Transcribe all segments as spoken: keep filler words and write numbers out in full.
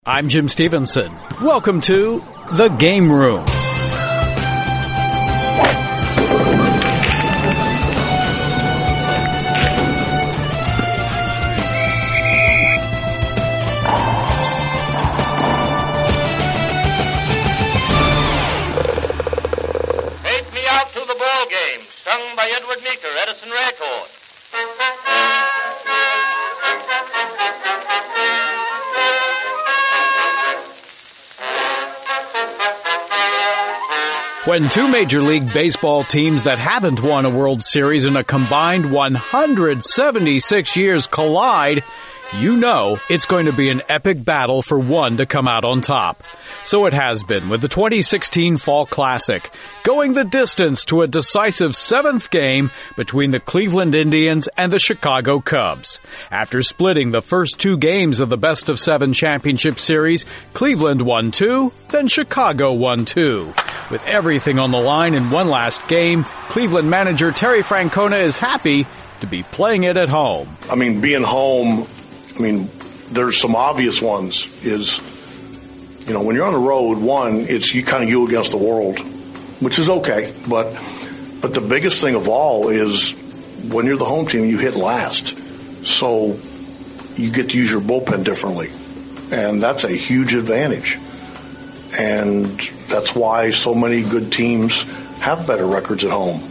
I'm Jim Stevenson. Welcome to The Game Room. Take Me Out to the Ball Game, sung by Edward Meeker, Edison Record. When two Major League Baseball teams that haven't won a World Series in a combined one hundred seventy-six years collide, you know it's going to be an epic battle for one to come out on top. So it has been with the twenty sixteen Fall Classic, going the distance to a decisive seventh game between the Cleveland Indians and the Chicago Cubs. After splitting the first two games of the Best of Seven Championship Series, Cleveland won two, then Chicago won two. With everything on the line in one last game, Cleveland manager Terry Francona is happy to be playing it at home. I mean, being home, I mean, there's some obvious ones is, you know, when you're on the road, one, it's you kind of you against the world, which is okay. But but the biggest thing of all is when you're the home team, you hit last. So you get to use your bullpen differently. And that's a huge advantage. And that's why so many good teams have better records at home.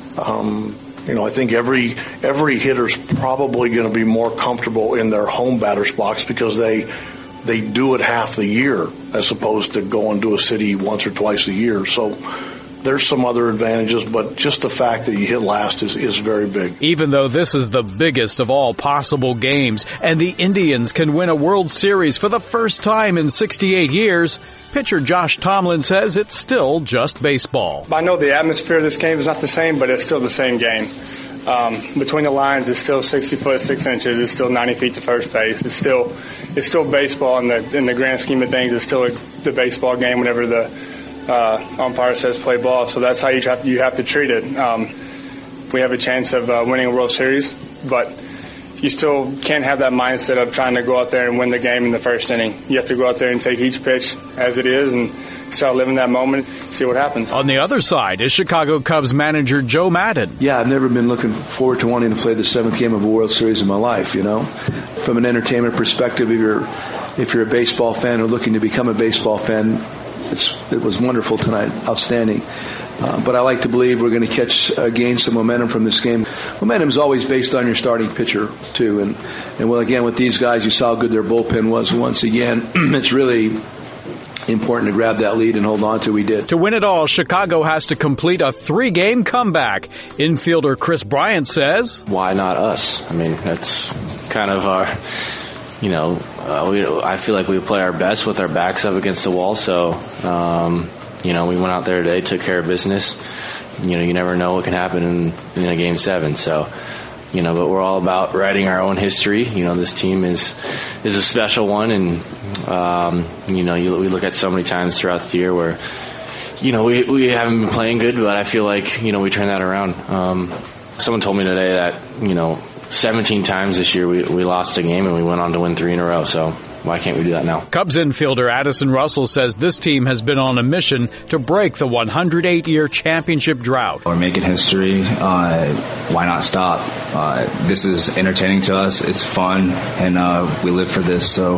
Um, you know, I think every every hitter's probably going to be more comfortable in their home batter's box because they they do it half the year as opposed to going to a city once or twice a year. So there's some other advantages, but just the fact that you hit last is, is very big. Even though this is the biggest of all possible games, and the Indians can win a World Series for the first time in sixty-eight years, pitcher Josh Tomlin says it's still just baseball. I know the atmosphere of this game is not the same, but it's still the same game. Um, between the lines, it's still sixty foot, six inches. It's still ninety feet to first base. It's still, it's still baseball in the in the grand scheme of things. It's still a, the baseball game whenever the uh, umpire says play ball. So that's how you have you have to treat it. Um, we have a chance of uh, winning a World Series, but you still can't have that mindset of trying to go out there and win the game in the first inning. You have to go out there and take each pitch as it is and start living that moment, see what happens. On the other side is Chicago Cubs manager Joe Maddon. Yeah, I've never been looking forward to wanting to play the seventh game of a World Series in my life, you know. From an entertainment perspective, if you're, if you're a baseball fan or looking to become a baseball fan, it's, it was wonderful tonight, outstanding. Uh, but I like to believe we're going to catch, uh, gain some momentum from this game. Momentum is always based on your starting pitcher, too. And, and well, again, with these guys, you saw how good their bullpen was once again. It's really important to grab that lead and hold on to. We did. To win it all, Chicago has to complete a three-game comeback. Infielder Chris Bryant says, why not us? I mean, that's kind of our, you know, uh, we, I feel like we play our best with our backs up against the wall. So, um, you know, we went out there today, took care of business. You know, you never know what can happen in, in a game seven. So, you know, but we're all about writing our own history. You know, this team is is a special one, and um, you know, you, we look at so many times throughout the year where, you know, we we haven't been playing good, but I feel like, you know, we turn that around. Um, someone told me today that, you know, seventeen times this year we we lost a game and we went on to win three in a row. So why can't we do that now? Cubs infielder Addison Russell says this team has been on a mission to break the one hundred eight year championship drought. We're making history. Uh, why not stop? Uh, this is entertaining to us. It's fun, and uh, we live for this. So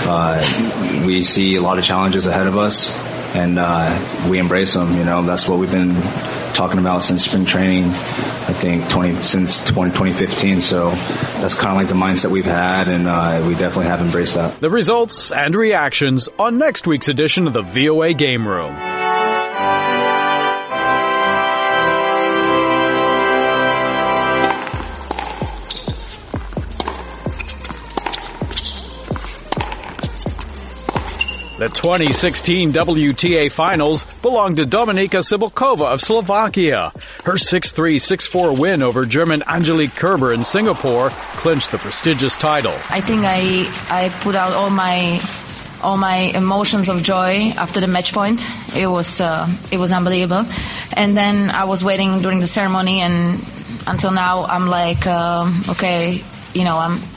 uh, we see a lot of challenges ahead of us, and uh, we embrace them. You know, that's what we've been talking about since spring training. I think twenty since twenty fifteen. So that's kind of like the mindset we've had, and uh, we definitely have embraced that. The results and reactions on next week's edition of the V O A Game Room. The twenty sixteen W T A Finals belonged to Dominika Cibulkova of Slovakia. Her six three, six four win over German Angelique Kerber in Singapore clinched the prestigious title. I think I I put out all my all my emotions of joy after the match point. It was uh, it was unbelievable. And then I was waiting during the ceremony, and until now I'm like, um, okay, you know, I'm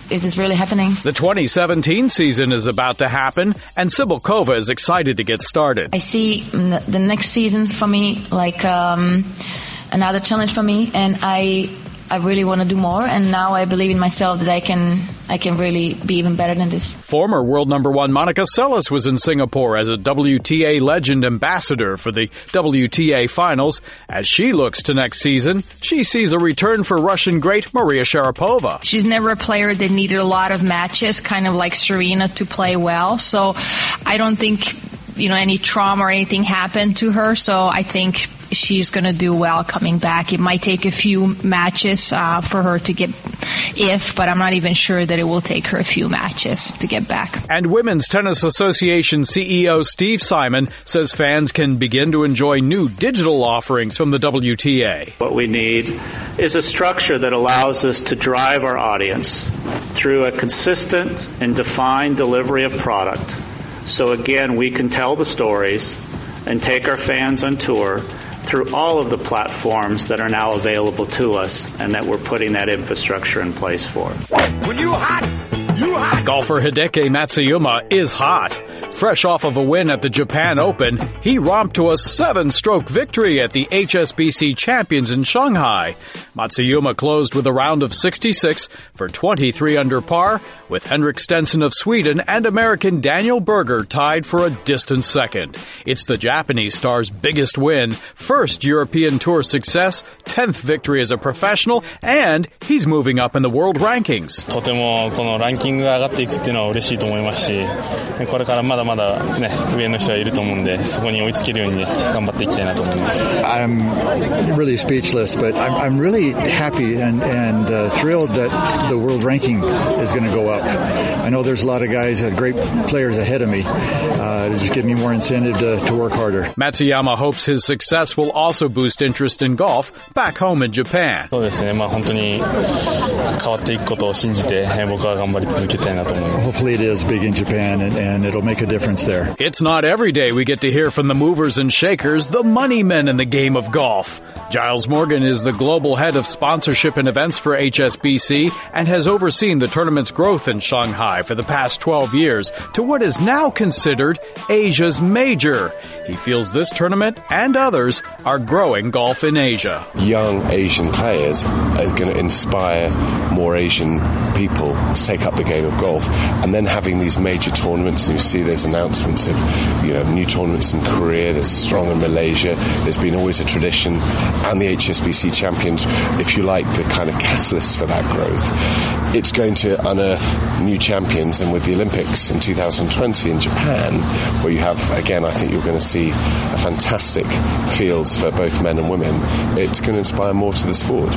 is this really happening? The twenty seventeen season is about to happen, and Cibulkova is excited to get started. I see the next season for me like um, another challenge for me, and I I really want to do more, and now I believe in myself that I can I can really be even better than this. Former world number one Monica Seles was in Singapore as a W T A Legend Ambassador for the W T A Finals. As she looks to next season, she sees a return for Russian great Maria Sharapova. She's never a player that needed a lot of matches, kind of like Serena, to play well. So I don't think, you know, any trauma or anything happened to her. So I think she's going to do well coming back. It might take a few matches uh, for her to get if, but I'm not even sure that it will take her a few matches to get back. And Women's Tennis Association C E O Steve Simon says fans can begin to enjoy new digital offerings from the W T A. What we need is a structure that allows us to drive our audience through a consistent and defined delivery of product. So again, we can tell the stories and take our fans on tour through all of the platforms that are now available to us and that we're putting that infrastructure in place for. When you hot, you hot. Golfer Hideki Matsuyama is hot. Fresh off of a win at the Japan Open, he romped to a seven-stroke victory at the H S B C Champions in Shanghai. Matsuyama closed with a round of sixty-six for twenty-three under par, with Henrik Stenson of Sweden and American Daniel Berger tied for a distant second. It's the Japanese star's biggest win, first European Tour success, tenth victory as a professional, and he's moving up in the world rankings. とてもこのランキングが上がっていくっていうのは嬉しいと思いますし、これからまだまだね上の人はいると思うんで、そこに追いつけるように頑張っていきたいなと思います。 I'm really speechless, but I'm, I'm really happy and, and uh, thrilled that the world ranking is going to go up. I know there's a lot of guys, uh, great players ahead of me. Uh, to just give me more incentive to, to work harder. Matsuyama hopes his success will also boost interest in golf back home in Japan. そうですね。まあ本当に変わっていくことを信じて僕は頑張り続けたいなと思います。 Hopefully it is big in Japan and, and it'll make a difference there. It's not every day we get to hear from the movers and shakers, the money men in the game of golf. Giles Morgan is the global head of sponsorship and events for H S B C and has overseen the tournament's growth in Shanghai for the past twelve years to what is now considered Asia's major. He feels this tournament and others are growing golf in Asia. Young Asian players are going to inspire more Asian people to take up the game of golf, and then having these major tournaments, and you see there's announcements of, you know, new tournaments in Korea, there's strong in Malaysia, there's been always a tradition, and the H S B C champions, if you like, the kind of catalyst for that growth. It's going to unearth new champions, and with the Olympics in two thousand twenty in Japan, where you have, again, I think you're going to see a fantastic fields for both men and women, it's going to inspire more to the sport.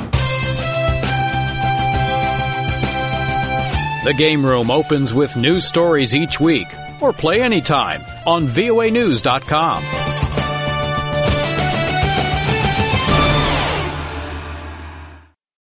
The Game Room opens with new stories each week, or play anytime on V O A news dot com.